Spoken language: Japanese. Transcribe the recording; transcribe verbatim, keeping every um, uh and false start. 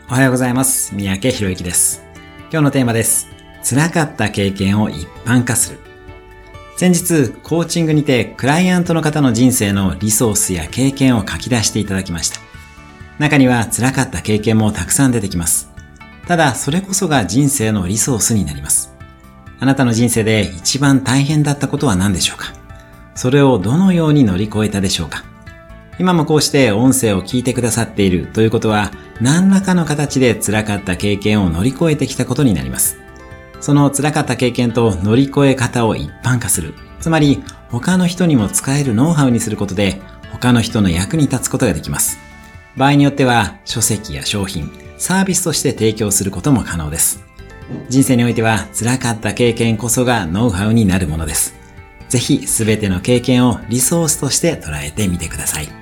おはようございます。三宅宏之です。今日のテーマです。辛かった経験を一般化する。先日、コーチングにてクライアントの方の人生のリソースや経験を書き出していただきました。中には辛かった経験もたくさん出てきます。ただ、それこそが人生のリソースになります。あなたの人生で一番大変だったことは何でしょうか？それをどのように乗り越えたでしょうか？今もこうして音声を聞いてくださっているということは、何らかの形で辛かった経験を乗り越えてきたことになります。その辛かった経験と乗り越え方を一般化する。つまり、他の人にも使えるノウハウにすることで、他の人の役に立つことができます。場合によっては、書籍や商品、サービスとして提供することも可能です。人生においては、辛かった経験こそがノウハウになるものです。ぜひ、すべての経験をリソースとして捉えてみてください。